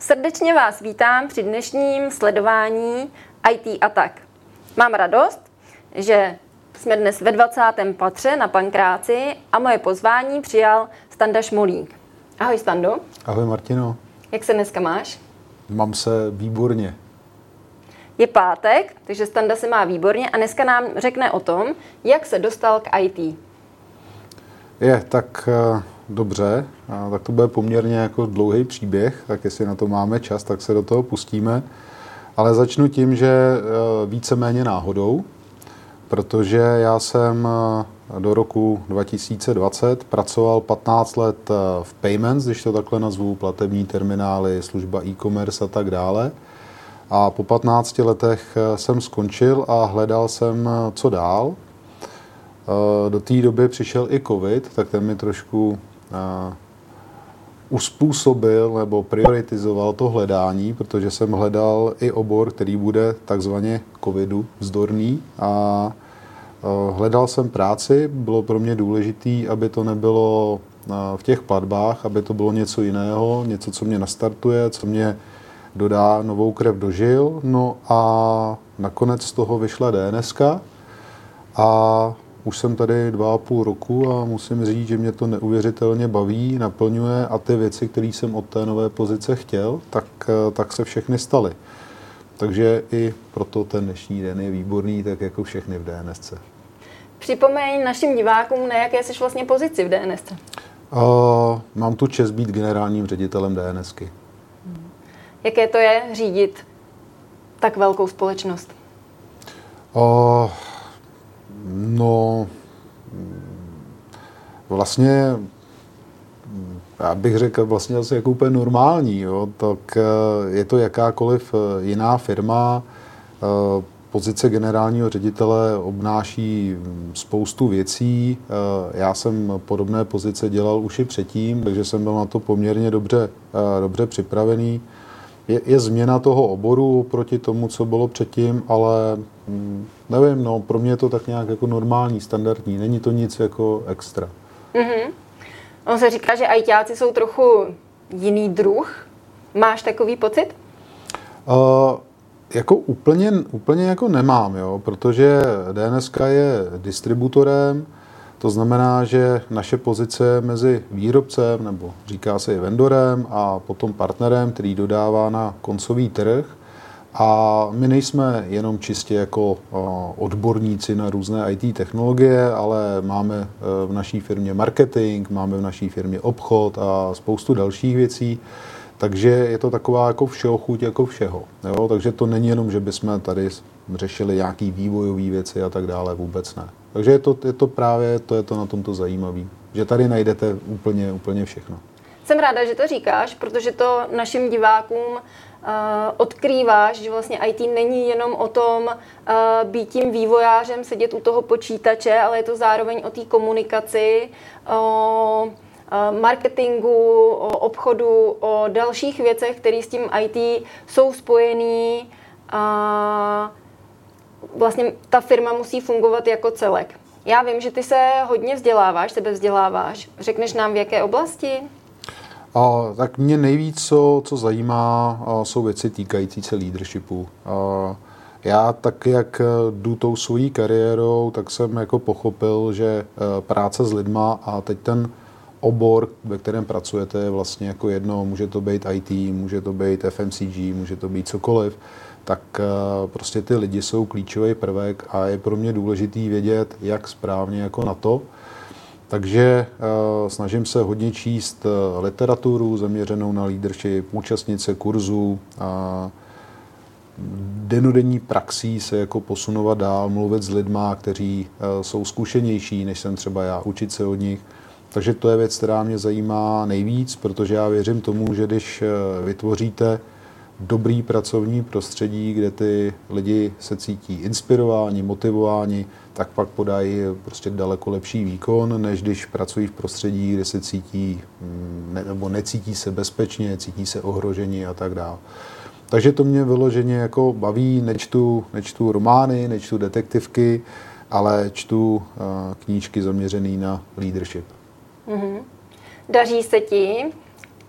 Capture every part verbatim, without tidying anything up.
Srdečně vás vítám při dnešním sledování í té Attack. Mám radost, že jsme dnes ve dvacátém patře na Pankráci a moje pozvání přijal Standa Šmolík. Ahoj Stando. Ahoj Martino. Jak se dneska máš? Mám se výborně. Je pátek, takže Standa se má výborně a dneska nám řekne o tom, jak se dostal k í té. Je, tak uh, dobře, a tak to bude poměrně jako dlouhý příběh, tak jestli na to máme čas, tak se do toho pustíme. Ale začnu tím, že uh, víceméně náhodou, protože já jsem uh, do roku dva tisíce dvacet pracoval patnáct let uh, v Payments, když to takhle nazvu, platební terminály, služba e-commerce a tak dále. A po patnácti letech jsem skončil a hledal jsem, co dál. Do té doby přišel i covid, tak ten mi trošku uspůsobil nebo prioritizoval to hledání, protože jsem hledal i obor, který bude takzvaně covidu vzdorný. A hledal jsem práci, bylo pro mě důležité, aby to nebylo v těch platbách, aby to bylo něco jiného, něco, co mě nastartuje, co mě dodá novou krev do žil. No a nakonec z toho vyšla D N S ka a už jsem tady dva a půl roku a musím říct, že mě to neuvěřitelně baví, naplňuje a ty věci, které jsem od té nové pozice chtěl, tak, tak se všechny staly. Takže i proto ten dnešní den je výborný, tak jako všechny v D N S ce. Připomeň našim divákům, na jaké jsi vlastně pozici v D N S ce. Uh, mám tu čest být generálním ředitelem D N S ky. Jaké to je řídit tak velkou společnost? Uh, no, vlastně, já bych řekl vlastně asi jako úplně normální, jo? Tak je to jakákoliv jiná firma. Pozice generálního ředitele obnáší spoustu věcí. Já jsem podobné pozice dělal už i předtím, takže jsem byl na to poměrně dobře, dobře připravený. Je, je změna toho oboru proti tomu, co bylo předtím, ale hm, nevím, no, pro mě je to tak nějak jako normální, standardní. Není to nic jako extra. Mm-hmm. On se říká, že ajťáci jsou trochu jiný druh. Máš takový pocit? Uh, jako úplně, úplně jako nemám, jo, protože D N S ka je distributorem, to znamená, že naše pozice je mezi výrobcem, nebo říká se i vendorem, a potom partnerem, který dodává na koncový trh. A my nejsme jenom čistě jako odborníci na různé í té technologie, ale máme v naší firmě marketing, máme v naší firmě obchod a spoustu dalších věcí. Takže je to taková jako všeochuť jako všeho. Jo? Takže to není jenom, že bychom tady řešili nějaký vývojové věci a tak dále, vůbec ne. Takže je to, je to právě, to je to na tomto zajímavé, že tady najdete úplně, úplně všechno. Jsem ráda, že to říkáš, protože to našim divákům uh, odkrýváš, že vlastně í té není jenom o tom uh, být tím vývojářem, sedět u toho počítače, ale je to zároveň o té komunikaci, o marketingu, o obchodu, o dalších věcech, které s tím í té jsou spojený a vlastně ta firma musí fungovat jako celek. Já vím, že ty se hodně vzděláváš, sebe vzděláváš. Řekneš nám, v jaké oblasti? A, tak mě nejvíc, co, co zajímá, a, jsou věci týkající se leadershipu. A, já tak, jak jdu tou svojí kariérou, tak jsem jako pochopil, že práce s lidma a teď ten obor, ve kterém pracujete, je vlastně jako jedno, může to být í té, může to být F M C G, může to být cokoliv, tak prostě ty lidi jsou klíčový prvek a je pro mě důležitý vědět, jak správně jako na to. Takže uh, snažím se hodně číst uh, literaturu zaměřenou na leadership, účastnit se kurzů, uh, denodenní praxí se jako posunovat dál, mluvit s lidma, kteří uh, jsou zkušenější, než jsem třeba já, učit se od nich. Takže to je věc, která mě zajímá nejvíc, protože já věřím tomu, že když vytvoříte dobrý pracovní prostředí, kde ty lidi se cítí inspirováni, motivováni, tak pak podají prostě daleko lepší výkon, než když pracují v prostředí, kde se cítí ne, nebo necítí se bezpečně, cítí se ohroženi a tak dále. Takže to mě vyloženě jako baví, nečtu, nečtu romány, nečtu detektivky, ale čtu uh, knížky zaměřené na leadership. Mm-hmm. Daří se ti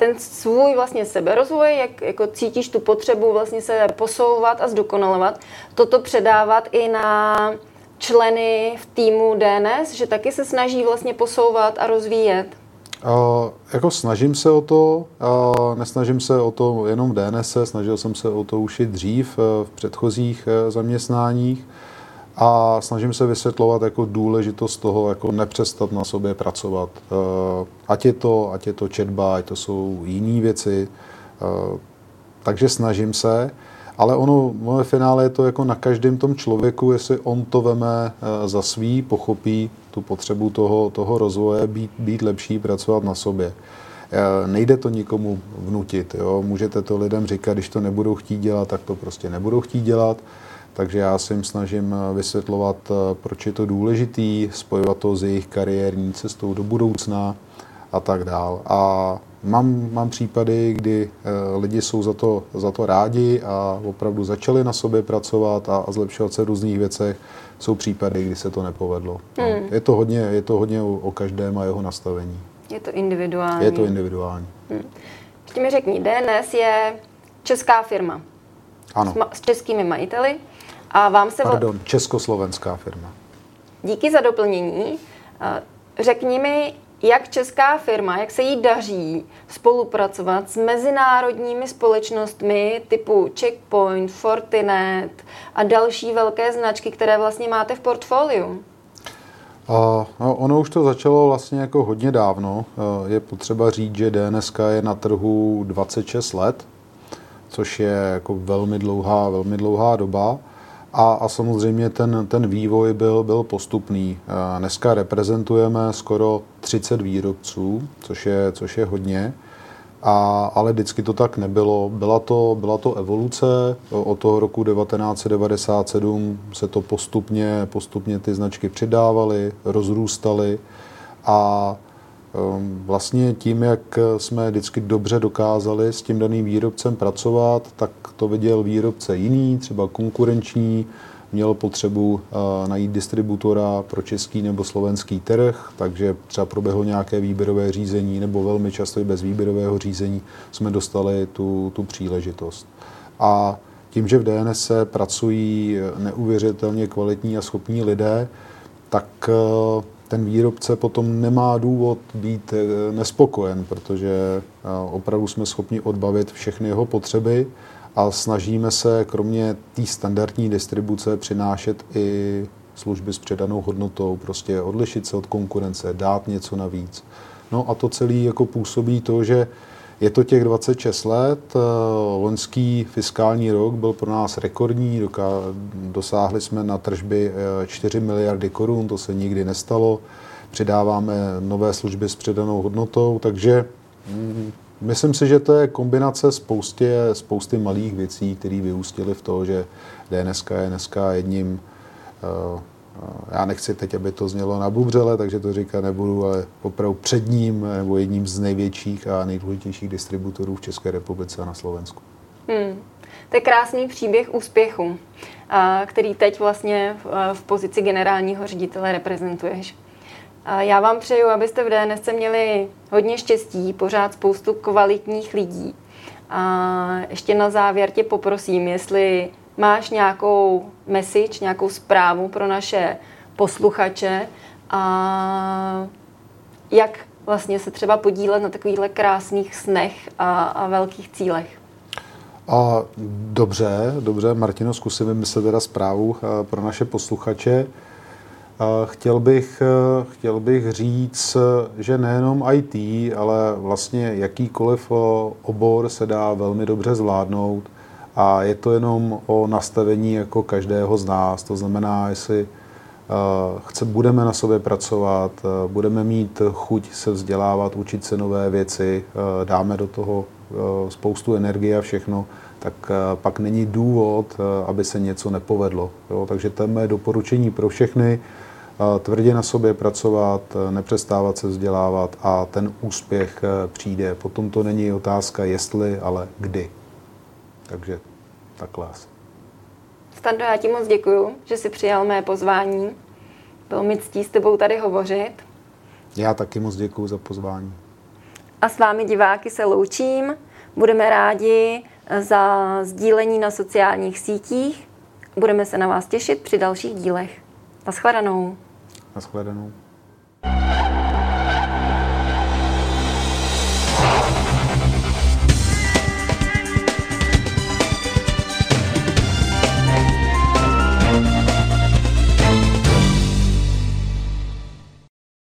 ten svůj vlastně seberozvoj, jak jako cítíš tu potřebu vlastně se posouvat a zdokonalovat, toto předávat i na členy v týmu D N S, že taky se snaží vlastně posouvat a rozvíjet? Uh, jako snažím se o to, uh, nesnažím se o to jenom v D N S, snažil jsem se o to už i dřív uh, v předchozích uh, zaměstnáních a snažím se vysvětlovat jako důležitost toho, jako nepřestat na sobě pracovat. Uh, ať je to, ať je to četba, ať to jsou jiné věci, uh, takže snažím se. Ale ono, ve finále je to jako na každém tom člověku, jestli on to veme za svý, pochopí tu potřebu toho, toho rozvoje, být, být lepší, pracovat na sobě. Nejde to nikomu vnutit. Jo? Můžete to lidem říkat, když to nebudou chtít dělat, tak to prostě nebudou chtít dělat. Takže já se jim snažím vysvětlovat, proč je to důležitý, spojovat to s jejich kariérní cestou do budoucna a tak dál. A Mám, mám případy, kdy e, lidi jsou za to, za to rádi a opravdu začali na sobě pracovat a, a zlepšovat se v různých věcech. Jsou případy, kdy se to nepovedlo. Hmm. No, je to hodně, je to hodně o, o každém a jeho nastavení. Je to individuální. Je to individuální. Hmm. Ještě mi řekni, D N S je česká firma. Ano. S, ma- s českými majiteli. A vám se... Pardon, československá firma. Díky za doplnění. Řekni mi, jak česká firma, jak se jí daří spolupracovat s mezinárodními společnostmi typu Checkpoint, Fortinet a další velké značky, které vlastně máte v portfoliu? Uh, no, ono už to začalo vlastně jako hodně dávno. Uh, je potřeba říct, že D N S je na trhu dvacet šest let, což je jako velmi dlouhá, velmi dlouhá doba. A, a samozřejmě ten, ten vývoj byl, byl postupný. Dneska reprezentujeme skoro třicet výrobců, což je, což je hodně, a, ale vždycky to tak nebylo. Byla to, byla to evoluce. Od toho roku devatenáct set devadesát sedm se to postupně, postupně ty značky přidávaly, rozrůstaly a vlastně tím, jak jsme vždycky dobře dokázali s tím daným výrobcem pracovat, tak to viděl výrobce jiný, třeba konkurenční, měl potřebu najít distributora pro český nebo slovenský trh, takže třeba proběhlo nějaké výběrové řízení, nebo velmi často i bez výběrového řízení jsme dostali tu, tu příležitost. A tím, že v D N S se pracují neuvěřitelně kvalitní a schopní lidé, tak ten výrobce potom nemá důvod být nespokojen, protože opravdu jsme schopni odbavit všechny jeho potřeby a snažíme se kromě té standardní distribuce přinášet i služby s přidanou hodnotou, prostě odlišit se od konkurence, dát něco navíc. No a to celé jako působí to, že je to těch dvacet šest let, loňský fiskální rok byl pro nás rekordní, dosáhli jsme na tržby čtyři miliardy korun, to se nikdy nestalo, přidáváme nové služby s přidanou hodnotou, takže myslím si, že to je kombinace spoustě, spousty malých věcí, které vyústily v to, že D N S je dneska jedním, já nechci teď, aby to znělo na bubřele, takže to říkat nebudu, ale opravdu předním nebo jedním z největších a nejdůležitějších distributorů v České republice a na Slovensku. Hmm. To je krásný příběh úspěchu, který teď vlastně v pozici generálního ředitele reprezentuješ. Já vám přeju, abyste v D N S měli hodně štěstí, pořád spoustu kvalitních lidí. A ještě na závěr tě poprosím, jestli máš nějakou message, nějakou zprávu pro naše posluchače a jak vlastně se třeba podílet na takovýchhle krásných snech a, a velkých cílech. A dobře, dobře, Martino, zkusím vymyslet teda zprávu pro naše posluchače. Chtěl bych, chtěl bych říct, že nejenom I T, ale vlastně jakýkoliv obor se dá velmi dobře zvládnout a je to jenom o nastavení jako každého z nás. To znamená, jestli chce, budeme na sobě pracovat, budeme mít chuť se vzdělávat, učit se nové věci, dáme do toho spoustu energie a všechno, tak pak není důvod, aby se něco nepovedlo. Jo? Takže to je mé doporučení pro všechny. Tvrdě na sobě pracovat, nepřestávat se vzdělávat a ten úspěch přijde. Potom to není otázka jestli, ale kdy. Takže takhle asi. Stando, já ti moc děkuju, že jsi přijal mé pozvání. Bylo mi ctí s tebou tady hovořit. Já taky moc děkuju za pozvání. A s vámi diváky se loučím. Budeme rádi za sdílení na sociálních sítích. Budeme se na vás těšit při dalších dílech. Naschledanou. Naschledanou.